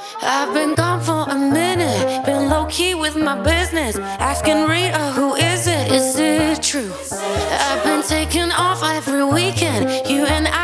I've been gone for a minute, been low key with my business. Asking Rita, who is it? Is it true? I've been taking off every weekend. You and